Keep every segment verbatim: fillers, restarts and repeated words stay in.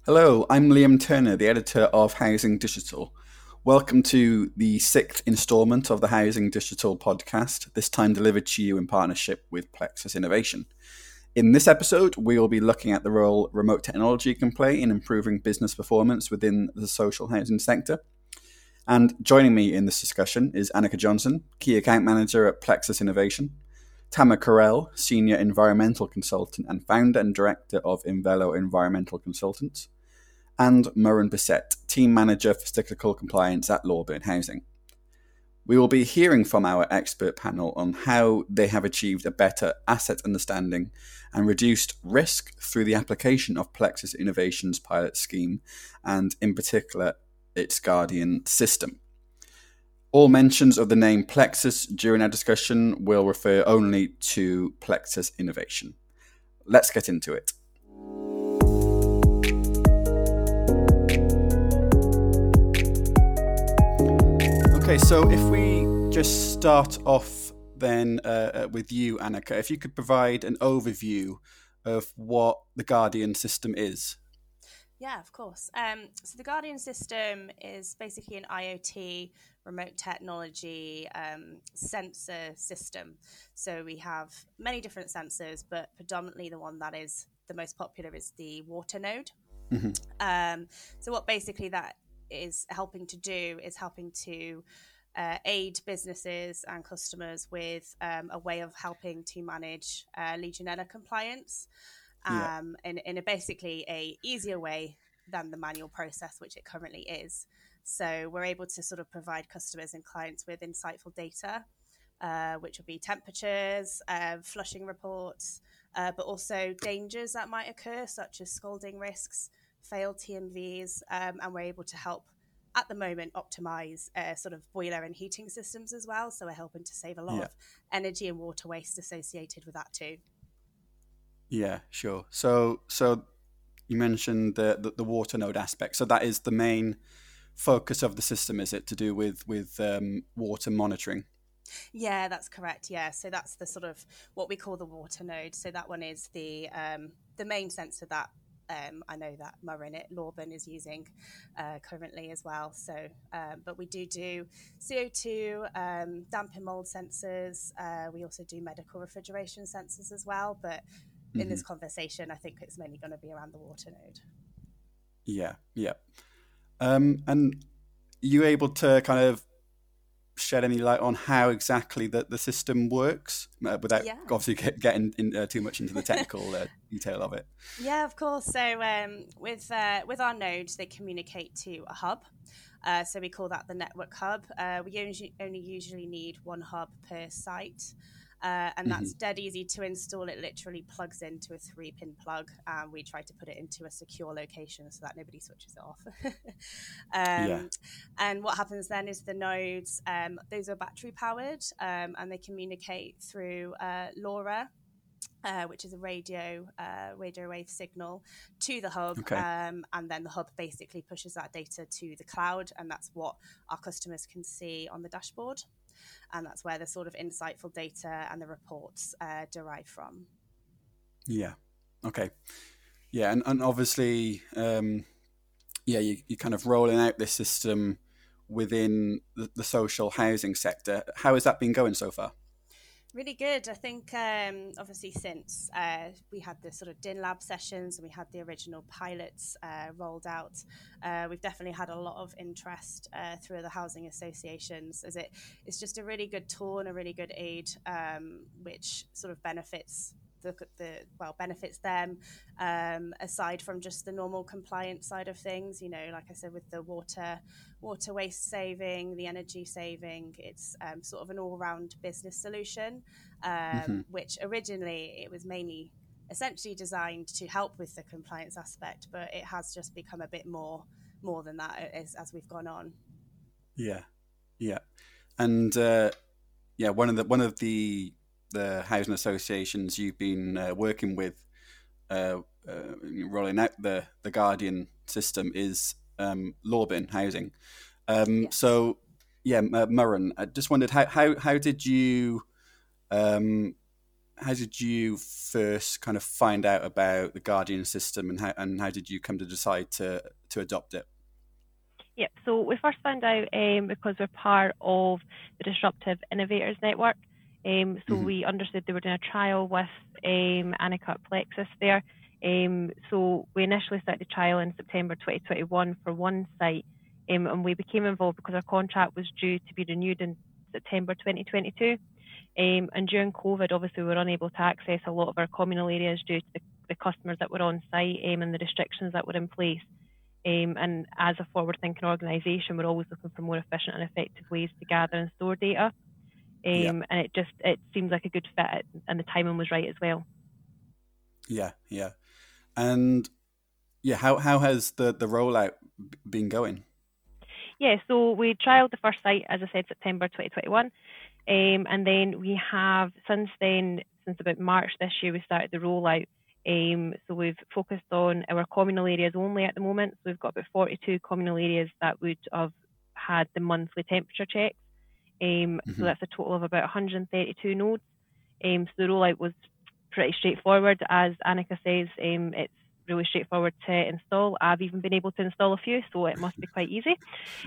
Hello, I'm Liam Turner, the editor of Housing Digital. Welcome to the sixth instalment of the Housing Digital podcast, this time delivered to you in partnership with Plexus Innovation. In this episode, we will be looking at the role remote technology can play in improving business performance within the social housing sector. And joining me in this discussion is Annika Johnson, Key Account Manager at Plexus Innovation, Tama Carell, Senior Environmental Consultant and Founder and Director of Invelo Environmental Consultants, and Murren Bissett, Team Manager for Cyclical Compliance at Lawburn Housing. We will be hearing from our expert panel on how they have achieved a better asset understanding and reduced risk through the application of Plexus Innovation's pilot scheme, and in particular, its Guardian system. All mentions of the name Plexus during our discussion will refer only to Plexus Innovation. Let's get into it. Okay, so if we just start off then uh, with you, Annika, if you could provide an overview of what the Guardian system is. Yeah, of course. Um, so the Guardian system is basically an IoT remote technology um, sensor system. So we have many different sensors, but predominantly the one that is the most popular is the water node. Mm-hmm. Um, so what basically that is helping to do is helping to uh, aid businesses and customers with um, a way of helping to manage uh, Legionella compliance. Yeah. Um, in, in a basically a easier way than the manual process, which it currently is. So we're able to sort of provide customers and clients with insightful data, uh, which will be temperatures, uh, flushing reports, uh, but also dangers that might occur, such as scalding risks, failed T M Vs, um, and we're able to help, at the moment, optimize uh, sort of boiler and heating systems as well. So we're helping to save a lot Yeah. of energy and water waste associated with that too. Yeah, sure. So, so you mentioned the, the the water node aspect. So that is the main focus of the system, is it, to do with with um, water monitoring? Yeah, that's correct. Yeah, so that's the sort of what we call the water node. So that one is the um, the main sensor that um, I know that Murren at Lawburn is using uh, currently as well. So, um, but we do do C O two, um, damp and mold sensors. Uh, we also do medical refrigeration sensors as well. But in mm-hmm. this conversation, I think it's mainly going to be around the water node. Yeah, yeah. Um, and are you able to kind of shed any light on how exactly the, the system works uh, without yeah. obviously get, getting in, uh, too much into the technical uh, detail of it? Yeah, of course. So um, with uh, with our nodes, they communicate to a hub. Uh, so we call that the network hub. Uh, we only, only usually need one hub per site. Uh, and that's mm-hmm. dead easy to install. It literally plugs into a three-pin plug, and we try to put it into a secure location so that nobody switches it off. um, yeah. And what happens then is the nodes, um, those are battery-powered, um, and they communicate through uh, LoRa, uh, which is a radio uh, radio wave signal, to the hub. Okay. Um, and then the hub basically pushes that data to the cloud, and that's what our customers can see on the dashboard. And that's where the sort of insightful data and the reports uh, derive from. Yeah. Okay. Yeah, and, and obviously, um, yeah, you, you're kind of rolling out this system within the, the social housing sector. How has that been going so far? Really good. I think um, obviously since uh, we had the sort of D I N Lab sessions and we had the original pilots uh, rolled out, uh, we've definitely had a lot of interest uh, through the housing associations, as it it's just a really good tool and a really good aid, um, which sort of benefits the, the well benefits them um, aside from just the normal compliance side of things. You know, like I said, with the water water waste saving, the energy saving, it's um, sort of an all-round business solution, um, mm-hmm. which originally it was mainly essentially designed to help with the compliance aspect, but it has just become a bit more more than that as, as we've gone on. Yeah, yeah, and uh, yeah, one of the one of the the housing associations you've been uh, working with, uh, uh, rolling out the the Guardian system is um, Lawburn Housing. Um, yes. So, yeah, uh, Murren, I just wondered how how how did you um, how did you first kind of find out about the Guardian system, and how and how did you come to decide to to adopt it? Yep. So we first found out um, because we're part of the Disruptive Innovators Network. Um, so mm-hmm. we understood they were doing a trial with um, Anika at Plexus there. Um, so we initially started the trial in September twenty twenty-one for one site, um, and we became involved because our contract was due to be renewed in September twenty twenty-two. Um, and during COVID, obviously, we were unable to access a lot of our communal areas due to the, the customers that were on site um, and the restrictions that were in place. Um, and as a forward-thinking organisation, we're always looking for more efficient and effective ways to gather and store data. Um, yeah. And it just it seems like a good fit, and the timing was right as well. Yeah, yeah, and yeah, how how has the the rollout been going? Yeah, so we trialled the first site, as I said, September twenty twenty-one, um, and then we have since then, since about March this year, we started the rollout. Um, so we've focused on our communal areas only at the moment. So we've got about forty-two communal areas that would have had the monthly temperature checks. Um, mm-hmm. So that's a total of about one hundred thirty-two nodes. Um, so the rollout was pretty straightforward. As Anika says, um, it's really straightforward to install. I've even been able to install a few, so it must be quite easy.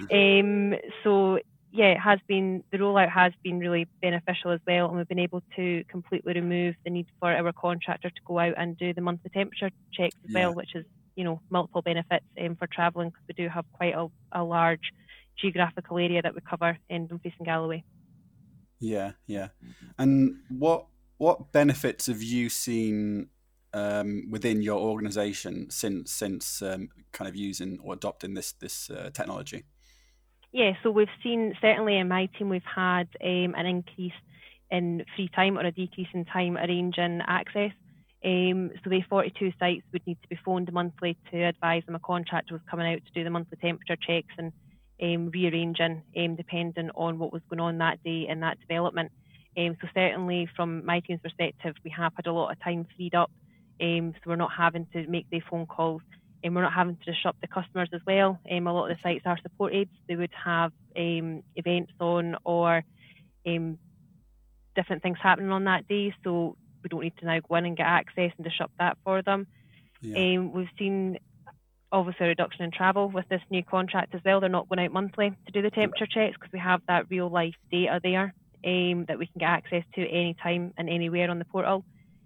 Um, so yeah, it has been, the rollout has been really beneficial as well, and we've been able to completely remove the need for our contractor to go out and do the monthly temperature checks as yeah. well, which is, you know, multiple benefits um, for travelling, because we do have quite a, a large geographical area that we cover in Dumfries and Galloway. Yeah, yeah. And what what benefits have you seen um, within your organisation since since um, kind of using or adopting this this uh, technology? Yeah, so we've seen, certainly in my team, we've had um, an increase in free time or a decrease in time arranging access. Um, so the forty-two sites would need to be phoned monthly to advise them a contractor was coming out to do the monthly temperature checks and um, rearranging um, depending on what was going on that day in that development. Um, so certainly from my team's perspective, we have had a lot of time freed up, um, so we're not having to make the phone calls. And we're not having to disrupt the customers as well. Um, a lot of the sites are support aids. They would have um, events on or um, different things happening on that day, so we don't need to now go in and get access and disrupt that for them. Yeah. Um, we've seen obviously a reduction in travel with this new contract as well. They're not going out monthly to do the temperature checks because we have that real life data there um, that we can get access to any time and anywhere on the portal.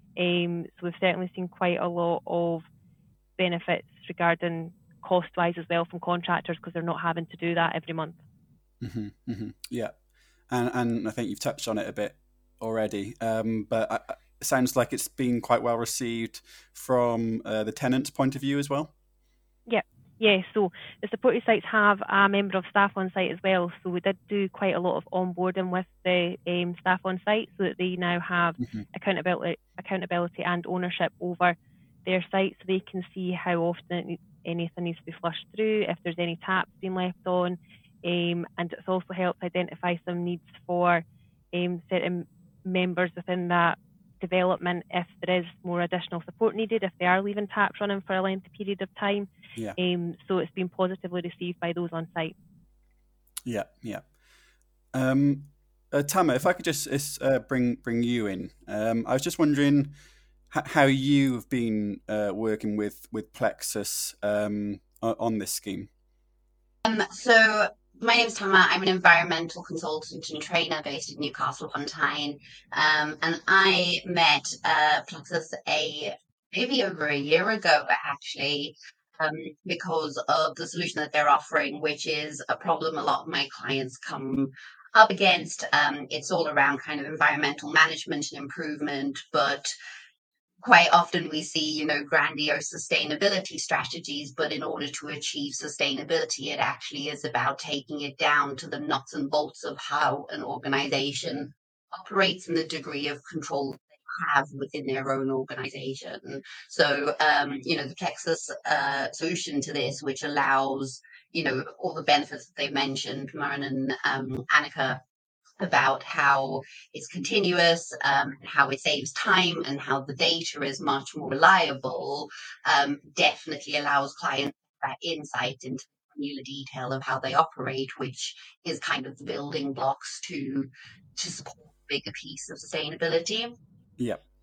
Um, so we've certainly seen quite a lot of benefits regarding cost-wise as well from contractors, because they're not having to do that every month. Mm-hmm, mm-hmm. Yeah, and and I think you've touched on it a bit already, um, but I, it sounds like it's been quite well received from uh, the tenant's point of view as well. Yeah, yeah. So the supported sites have a member of staff on site as well. So we did do quite a lot of onboarding with the um, staff on site, so that they now have mm-hmm. accountability, accountability and ownership over their site, so they can see how often anything needs to be flushed through, if there's any taps being left on, um, and it's also helped identify some needs for um, certain members within that development if there is more additional support needed, if they are leaving taps running for a lengthy period of time. Yeah. Um, so it's been positively received by those on site. Yeah, yeah. Um, uh, Tama, if I could just uh, bring bring you in, um, I was just wondering how you've been uh, working with with Plexus um, on this scheme. Um, so my name is Tama. I'm an environmental consultant and trainer based in Newcastle upon Tyne, um, and I met uh, Plexus a maybe over a year ago, actually, um, because of the solution that they're offering, which is a problem a lot of my clients come up against. Um, it's all around kind of environmental management and improvement, but quite often we see, you know, grandiose sustainability strategies, but in order to achieve sustainability, it actually is about taking it down to the nuts and bolts of how an organization operates and the degree of control they have within their own organization. So, um, you know, the Plexus uh, solution to this, which allows, you know, all the benefits that they mentioned, Maren and um, Anika, about how it's continuous, um, how it saves time, and how the data is much more reliable, um, definitely allows clients that insight into the granular detail of how they operate, which is kind of the building blocks to to support a bigger piece of sustainability. Yeah,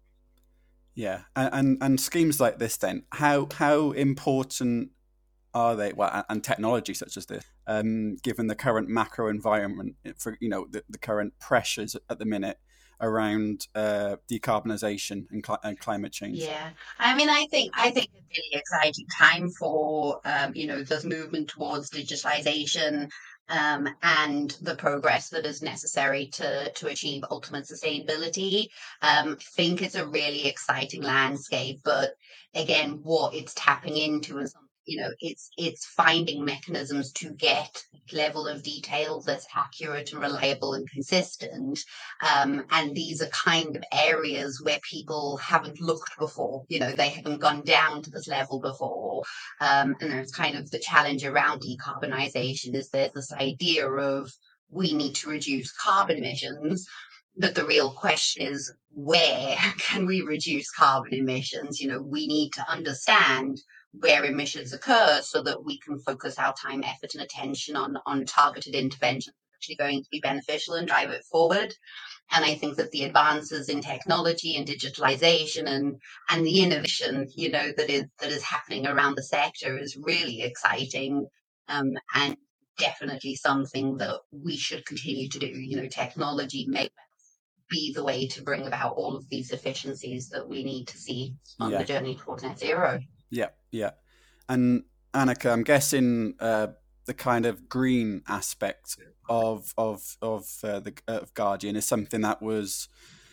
Yeah, and, and and schemes like this, then, how how important are they? Well, and technology such as this, um, given the current macro environment, for you know the, the current pressures at the minute around uh, decarbonisation and, cli- and climate change. Yeah, I mean, I think I think it's a really exciting time for um, you know this movement towards digitalization um, and the progress that is necessary to to achieve ultimate sustainability. Um, I think it's a really exciting landscape, but again, what it's tapping into is you know it's it's finding mechanisms to get level of detail that's accurate and reliable and consistent. Um, and these are kind of areas where people haven't looked before. You know, they haven't gone down to this level before. Um, and there's kind of the challenge around decarbonisation is there's this idea of we need to reduce carbon emissions. But the real question is, where can we reduce carbon emissions? You know, we need to understand where emissions occur so that we can focus our time, effort, and attention on, on targeted interventions actually going to be beneficial and drive it forward. And I think that the advances in technology and digitalization and and the innovation, you know, that is that is happening around the sector is really exciting, um, and definitely something that we should continue to do. You know, technology may be the way to bring about all of these efficiencies that we need to see on Yeah. the journey towards net zero. Yeah, yeah. And Annika, I'm guessing uh, the kind of green aspect of of of uh, the of Guardian is something that was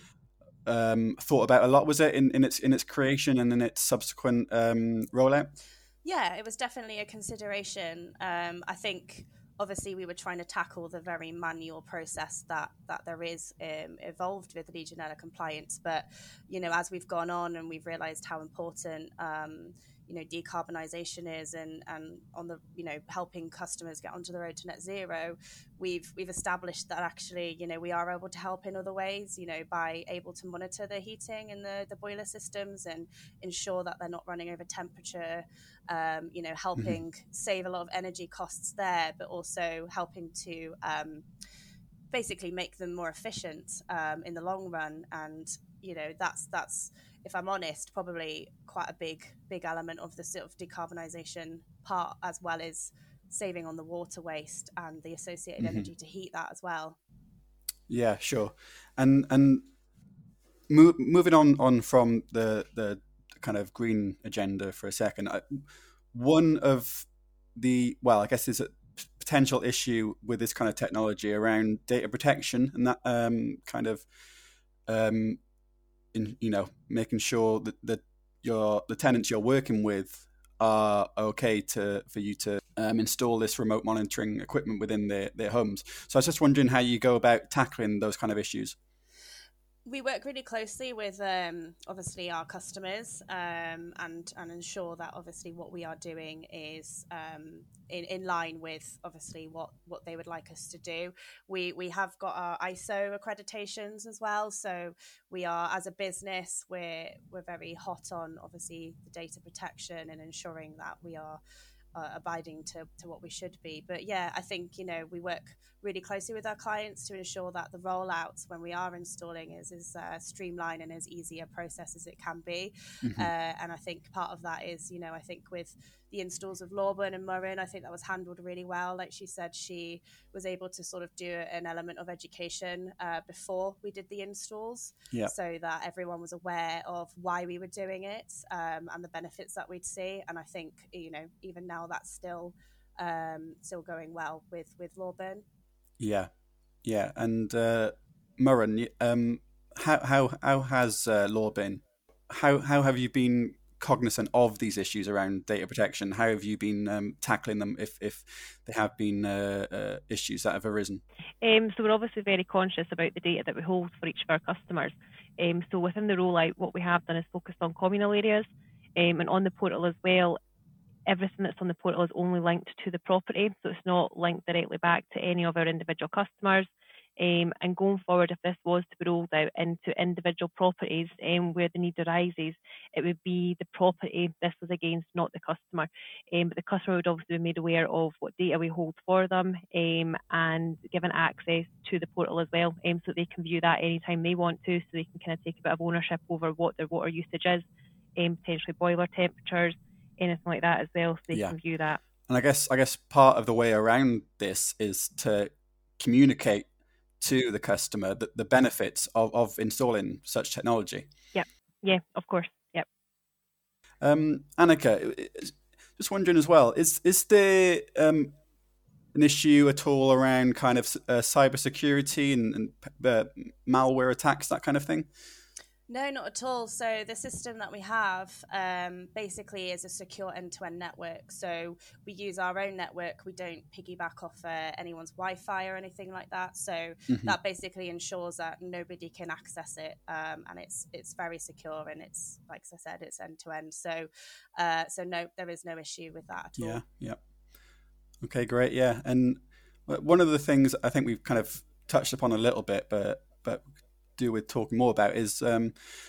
um, thought about a lot. Was it in, in its in its creation and in its subsequent um, rollout? Yeah, it was definitely a consideration. Um, I think obviously we were trying to tackle the very manual process that that there is um, evolved with Legionella compliance. But, you know, as we've gone on and we've realised how important, um, you know, decarbonisation is and, and on the, you know, helping customers get onto the road to net zero, we've we've established that actually, you know, we are able to help in other ways, you know, by able to monitor the heating and the, the boiler systems and ensure that they're not running over temperature. Um, you know, helping mm-hmm. save a lot of energy costs there, but also helping to um, basically make them more efficient um, in the long run. And, you know, that's, that's, if I'm honest, probably quite a big, big element of the sort of decarbonisation part, as well as saving on the water waste and the associated mm-hmm. energy to heat that as well. Yeah, sure. And, and mo- moving on, on from the, the, kind of green agenda for a second. I, one of the, well, I guess there's a potential issue with this kind of technology around data protection and that um, kind of, um, in you know, making sure that, that your the tenants you're working with are okay to for you to um, install this remote monitoring equipment within their, their homes. So I was just wondering how you go about tackling those kind of issues. We work really closely with um, obviously our customers um, and and ensure that obviously what we are doing is um, in, in line with obviously what, what they would like us to do. We we have got our I S O accreditations as well, so we are, as a business, we're we're very hot on obviously the data protection and ensuring that we are Uh, abiding to, to what we should be. But yeah, I think, you know, we work really closely with our clients to ensure that the rollouts when we are installing is as uh, streamlined and as easy a process as it can be. Mm-hmm. Uh, and I think part of that is, you know, I think with the installs of Lawburn and Murren, I think that was handled really well. Like she said, she was able to sort of do an element of education uh, before we did the installs, yeah. so that everyone was aware of why we were doing it um, and the benefits that we'd see. And I think, you know, even now that's still um, still going well with, with Lawburn. Yeah, yeah. And uh, Murren, um, how, how, how has uh, Lawburn, how, how have you been cognizant of these issues around data protection? How have you been um, tackling them if, if there have been uh, uh, issues that have arisen? Um, so we're obviously very conscious about the data that we hold for each of our customers. Um, so within the rollout, what we have done is focused on communal areas, um, and on the portal as well, everything that's on the portal is only linked to the property, so it's not linked directly back to any of our individual customers. Um, and going forward, if this was to be rolled out into individual properties um, where the need arises, it would be the property this was against, not the customer. Um, but the customer would obviously be made aware of what data we hold for them um, and given access to the portal as well, um, so that they can view that anytime they want to, so they can kind of take a bit of ownership over what their water usage is, um, potentially boiler temperatures, anything like that as well, so they Yeah. can view that. And I guess I guess part of the way around this is to communicate to the customer the, the benefits of, of installing such technology. Yep. Yeah, of course. Yep. Um, Annika, just wondering as well, is is there um, an issue at all around kind of uh, cybersecurity and, and uh, malware attacks, that kind of thing? No, not at all. So the system that we have um, basically is a secure end-to-end network. So we use our own network. We don't piggyback off uh, anyone's Wi-Fi or anything like that. So mm-hmm. that basically ensures that nobody can access it, um, and it's it's very secure, and it's, like I said, it's end-to-end. So uh, so no, there is no issue with that at all. Yeah, yeah. Okay, great. Yeah, and one of the things I think we've kind of touched upon a little bit, but but do with talking more about is um,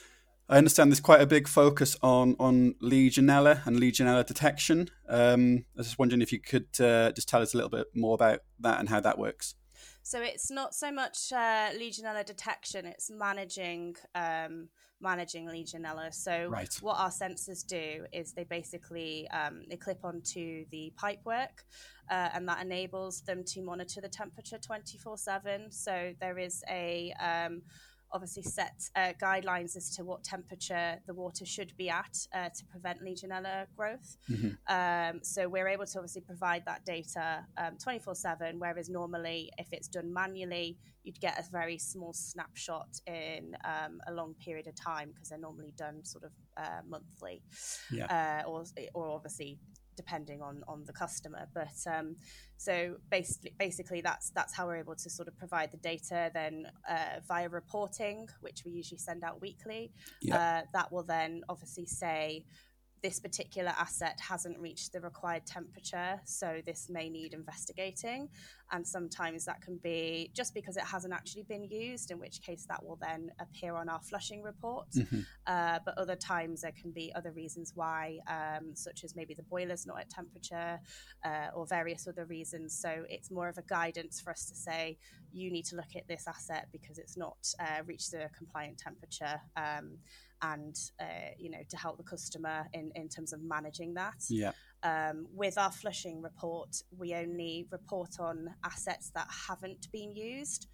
I understand there's quite a big focus on on Legionella and Legionella detection. Um, I was just wondering if you could uh, just tell us a little bit more about that and how that works. So it's not so much uh, Legionella detection; it's managing um, managing Legionella. So right. what our sensors do is they basically um, they clip onto the pipework, uh, and that enables them to monitor the temperature twenty-four seven. So there is a um, obviously set uh, guidelines as to what temperature the water should be at uh, to prevent Legionella growth. Mm-hmm. Um, so we're able to obviously provide that data um, twenty-four seven, whereas normally if it's done manually, you'd get a very small snapshot in um, a long period of time, because they're normally done sort of uh, monthly, yeah. uh, or, or obviously depending on, on the customer. But um, so basically, basically that's that's how we're able to sort of provide the data then uh, via reporting, which we usually send out weekly. Yeah. Uh, that will then obviously say this particular asset hasn't reached the required temperature, so this may need investigating. And sometimes that can be just because it hasn't actually been used, in which case that will then appear on our flushing report. Mm-hmm. Uh, but other times there can be other reasons why, um, such as maybe the boiler's not at temperature uh, or various other reasons. So it's more of a guidance for us to say, you need to look at this asset because it's not uh, reached the compliant temperature. Um, and, uh, you know, to help the customer in, in terms of managing that. Yeah. Um, with our flushing report, we only report on assets that haven't been used.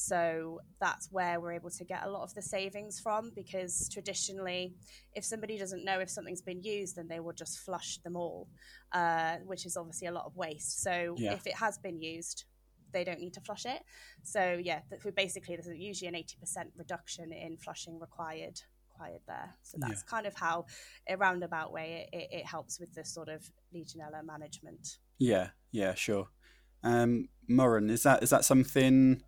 So that's where we're able to get a lot of the savings from, because traditionally, if somebody doesn't know if something's been used, then they will just flush them all, uh, which is obviously a lot of waste. So yeah. if it has been used, they don't need to flush it. So yeah, basically there's usually an eighty percent reduction in flushing required. there. So that's yeah. kind of how, a roundabout way, it, it, it helps with the sort of Legionella management. Yeah, yeah, sure. Um, Murren, is that is that something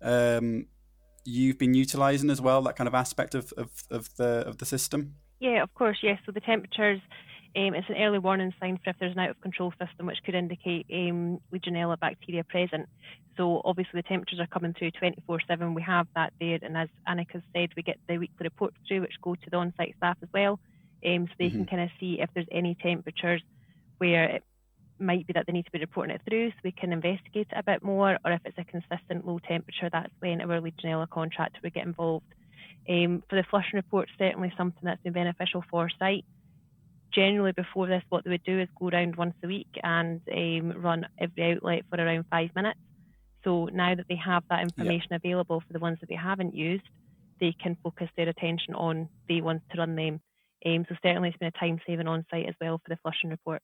um, you've been utilising as well? That kind of aspect of, of, of the of the system? Yeah, of course. Yes. So the temperatures, um, it's an early warning sign for if there's an out of control system, which could indicate um, Legionella bacteria present. So obviously the temperatures are coming through twenty-four seven. We have that there, and as Annika said, we get the weekly reports through, which go to the on-site staff as well, um, so they mm-hmm. can kind of see if there's any temperatures where it might be that they need to be reporting it through, so we can investigate it a bit more. Or if it's a consistent low temperature, that's when our Legionella contractor would get involved. Um, for the flushing report, certainly something that's been beneficial for site. Generally, before this, what they would do is go around once a week and um, run every outlet for around five minutes. So now that they have that information yep. available for the ones that they haven't used, they can focus their attention on the ones to run them. Um, so certainly it's been a time saving on site as well for the flushing reports.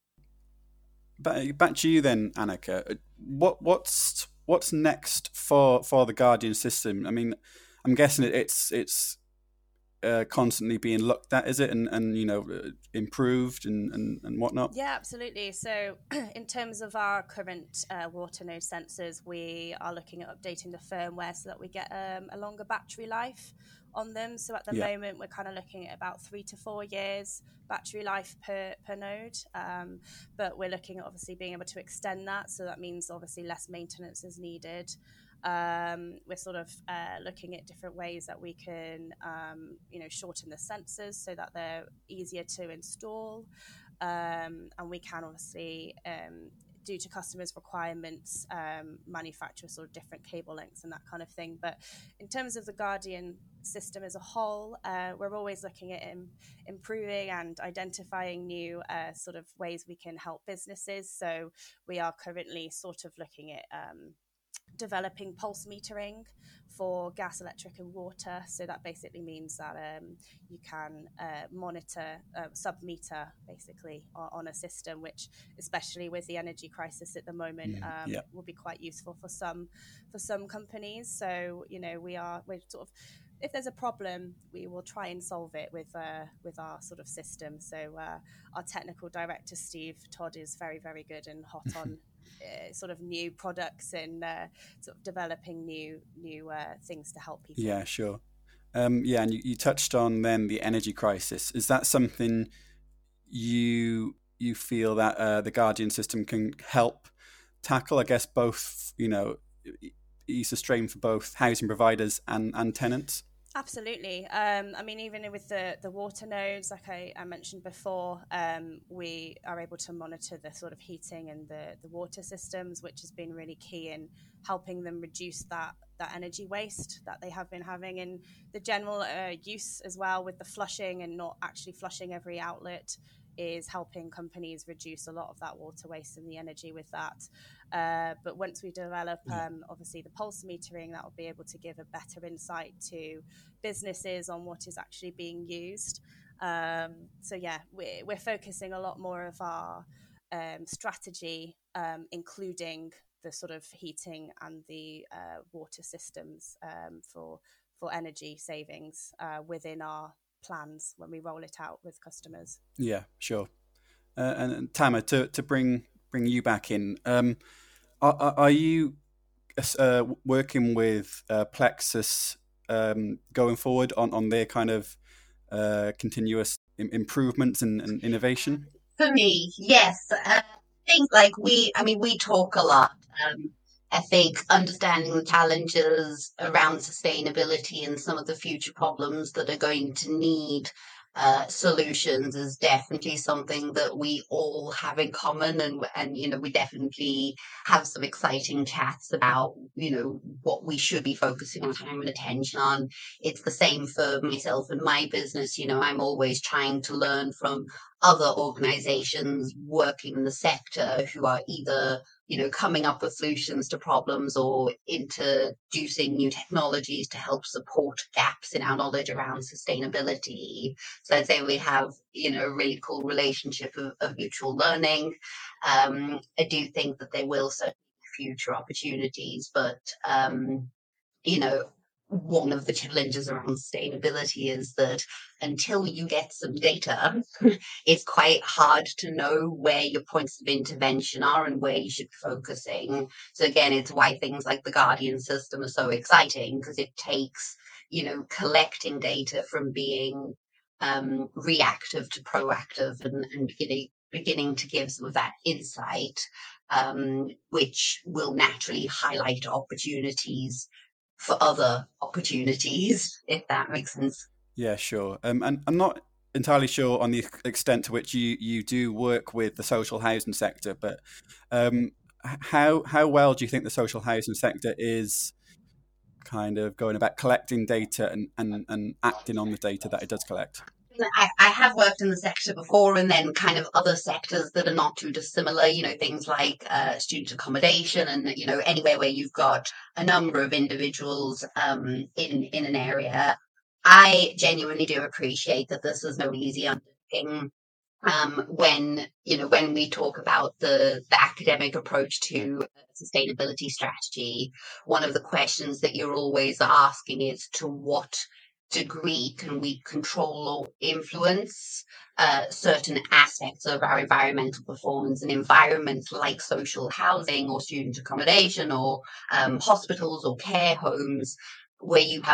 Back, back to you then, Annika. What what's what's next for, for the Guardian system? I mean, I'm guessing it, it's it's uh, constantly being looked at, is it, and and you know improved and, and, and whatnot? Yeah, absolutely. So in terms of our current uh, water node sensors, we are looking at updating the firmware so that we get um, a longer battery life on them. So at the yeah. moment, we're kind of looking at about three to four years battery life per, per node. Um, but we're looking at obviously being able to extend that. So that means obviously less maintenance is needed. Um, we're sort of uh, looking at different ways that we can, um, you know, shorten the sensors so that they're easier to install. Um, and we can obviously, um, due to customers' requirements, um, manufacture sort of different cable lengths and that kind of thing. But in terms of the Guardian system as a whole, uh, we're always looking at im- improving and identifying new uh, sort of ways we can help businesses. So we are currently sort of looking at um, developing pulse metering for gas, electric and water. So that basically means that um, you can uh, monitor, uh, sub-meter basically on, on a system, which especially with the energy crisis at the moment Mm, um, yeah. will be quite useful for some for some companies. So, you know, we are, we're sort of, if there's a problem, we will try and solve it with uh, with our sort of system. So uh, our technical director, Steve Todd, is very, very good and hot on uh, sort of new products and uh, sort of developing new new uh, things to help people. Yeah, sure. Um, yeah, and you, you touched on then the energy crisis. Is that something you you feel that uh, the Guardian system can help tackle? I guess both, you know, ease the strain for both housing providers and, and tenants. Absolutely. Um, I mean, even with the, the water nodes, like I, I mentioned before, um, we are able to monitor the sort of heating and the, the water systems, which has been really key in helping them reduce that, that energy waste that they have been having, and the general uh, use as well with the flushing and not actually flushing every outlet is helping companies reduce a lot of that water waste and the energy with that. Uh, but once we develop, um, obviously, the pulse metering, that will be able to give a better insight to businesses on what is actually being used. Um, so, yeah, we're, we're focusing a lot more of our um, strategy, um, including the sort of heating and the uh, water systems um, for, for energy savings uh, within our plans when we roll it out with customers. Yeah, sure. Uh, and, and Tama, to, to bring bring you back in, um, are, are you uh, working with uh, Plexus um, going forward on, on their kind of uh, continuous im- improvements and, and innovation? For me, yes. Uh, things like we, I mean, we talk a lot. Um, I think understanding the challenges around sustainability and some of the future problems that are going to need uh, solutions is definitely something that we all have in common, and and you know we definitely have some exciting chats about you know what we should be focusing our time and attention on. It's the same for myself and my business. You know, I'm always trying to learn from other organizations working in the sector who are either you know coming up with solutions to problems or introducing new technologies to help support gaps in our knowledge around sustainability. So I'd say we have you know a really cool relationship of, of mutual learning. um, I do think that there will certainly be future opportunities, but um, you know one of the challenges around sustainability is that until you get some data, it's quite hard to know where your points of intervention are and where you should be focusing. So again, it's why things like the Guardian system are so exciting, because it takes, you know, collecting data from being um, reactive to proactive and, and beginning, beginning to give some of that insight, um, which will naturally highlight opportunities for other opportunities, if that makes sense. Yeah, sure. Um, and I'm not entirely sure on the extent to which you, you do work with the social housing sector, but um, how how well do you think the social housing sector is kind of going about collecting data and, and, and acting on the data that it does collect? I, I have worked in the sector before, and then kind of other sectors that are not too dissimilar, you know, things like uh, student accommodation and, you know, anywhere where you've got a number of individuals um, in, in an area. I genuinely do appreciate that this is no easy undertaking. Um, when, you know, when we talk about the, the academic approach to sustainability strategy, one of the questions that you're always asking is to what degree can we control or influence uh, certain aspects of our environmental performance, and environments like social housing or student accommodation or um, hospitals or care homes, where you have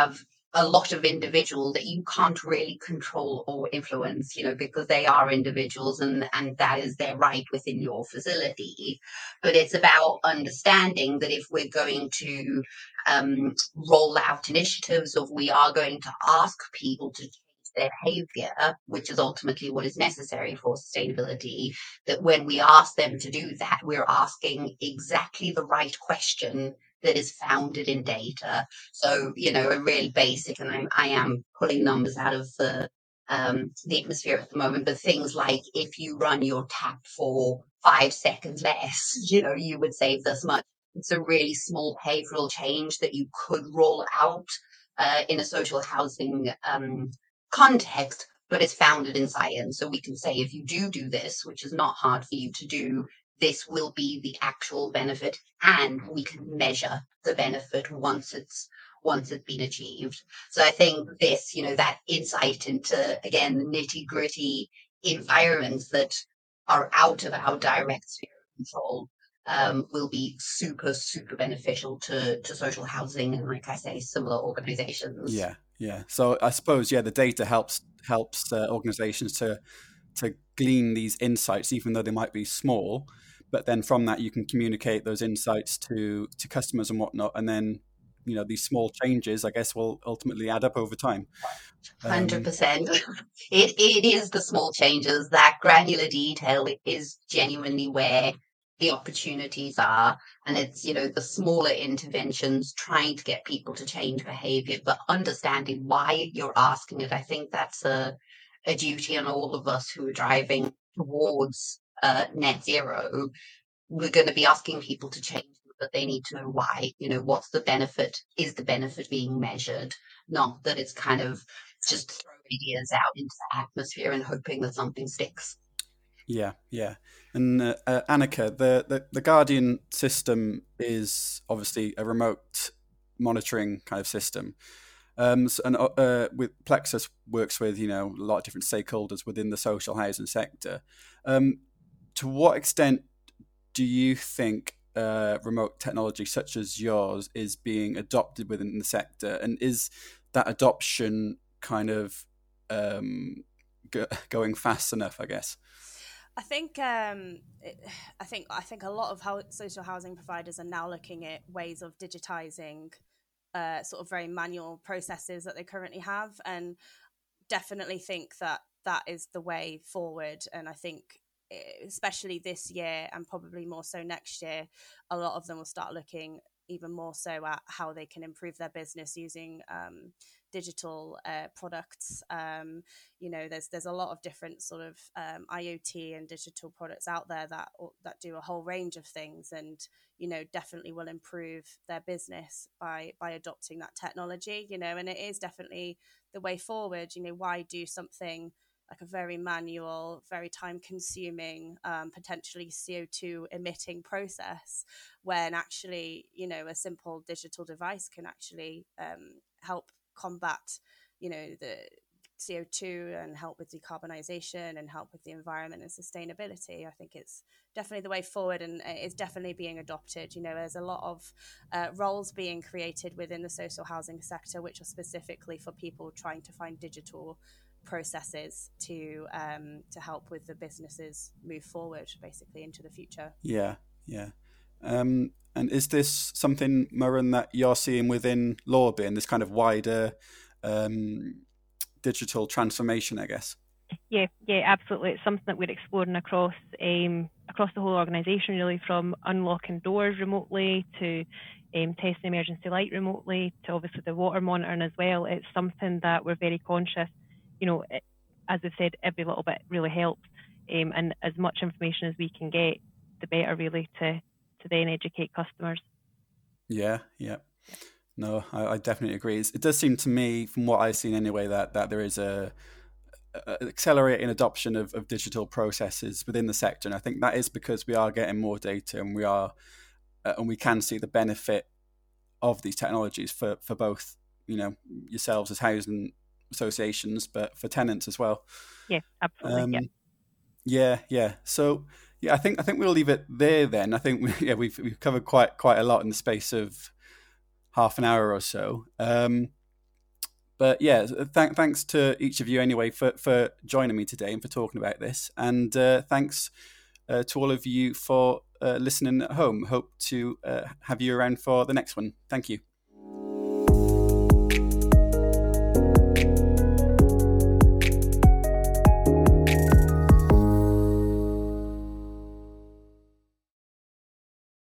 a lot of individuals that you can't really control or influence, you know, because they are individuals and, and that is their right within your facility. But it's about understanding that if we're going to um, roll out initiatives, or we are going to ask people to change their behavior, which is ultimately what is necessary for sustainability, that when we ask them to do that, we're asking exactly the right question that is founded in data. So, you know, a really basic, and I'm, I am pulling numbers out of the um, the atmosphere at the moment, but things like if you run your tap for five seconds less, you know, you would save this much. It's a really small behavioral change that you could roll out uh, in a social housing um, context, but it's founded in science. So we can say if you do do this, which is not hard for you to do, this will be the actual benefit, and we can measure the benefit once it's once it's been achieved. So I think this, you know, that insight into, again, the nitty gritty environments that are out of our direct sphere of control um, will be super, super beneficial to, to social housing and, like I say, similar organizations. Yeah, yeah. So I suppose, yeah, the data helps helps uh, organizations to to glean these insights, even though they might be small. But then from that, you can communicate those insights to to customers and whatnot, and then, you know, these small changes, I guess, will ultimately add up over time. one hundred percent. It it is the small changes, that granular detail is genuinely where the opportunities are. And it's, you know, the smaller interventions, trying to get people to change behavior, but understanding why you're asking it. I think that's a, a duty on all of us who are driving towards uh, net zero. We're going to be asking people to change, but they need to know why. You know, what's the benefit? Is the benefit being measured? Not that it's kind of just throw ideas out into the atmosphere and hoping that something sticks. Yeah, yeah. And uh, uh, Annika, the, the, the Guardian system is obviously a remote monitoring kind of system. Um, so, and uh, with Plexus works with, you know, a lot of different stakeholders within the social housing sector. Um, to what extent do you think uh, remote technology such as yours is being adopted within the sector, and is that adoption kind of um, go- going fast enough, I guess? I think um, it, I think I think a lot of how social housing providers are now looking at ways of digitizing uh, sort of very manual processes that they currently have, and definitely think that that is the way forward. And I think especially this year and probably more so next year, a lot of them will start looking even more so at how they can improve their business using um, digital uh, products. Um, you know, there's there's a lot of different sort of um, IoT and digital products out there that that do a whole range of things, and you know, definitely will improve their business by by adopting that technology. You know, and it is definitely the way forward. You know, why do something like a very manual, very time-consuming, um, potentially C O two emitting process, when actually, you know, a simple digital device can actually um, help combat, you know, the C O two and help with decarbonisation and help with the environment and sustainability. I think it's definitely the way forward, and it's definitely being adopted. You know, there's a lot of uh, roles being created within the social housing sector, which are specifically for people trying to find digital processes to um, to help with the businesses move forward, basically into the future. Yeah, yeah. Um, and is this something, Murren, that you're seeing within Lorby and this kind of wider um, digital transformation, I guess? Yeah, yeah, absolutely. It's something that we're exploring across um, across the whole organisation, really, from unlocking doors remotely to um, testing emergency light remotely to obviously the water monitoring as well. It's something that we're very conscious. You know, it, as we've said, every little bit really helps, um, and as much information as we can get, the better, really, to to then educate customers. Yeah, yeah. No, I, I definitely agree. It's, it does seem to me, from what I've seen anyway, that, that there is a, a accelerating adoption of, of digital processes within the sector, and I think that is because we are getting more data, and we are, uh, and we can see the benefit of these technologies for, for both, you know, yourselves as housing associations, but for tenants as well. Yeah, absolutely. Um, yeah. yeah, yeah. So yeah, I think I think we'll leave it there then. I think we, yeah, we've we've covered quite quite a lot in the space of half an hour or so. Um, but yeah, th- thanks to each of you anyway for, for joining me today and for talking about this. And uh, thanks uh, to all of you for uh, listening at home. Hope to uh, have you around for the next one. Thank you.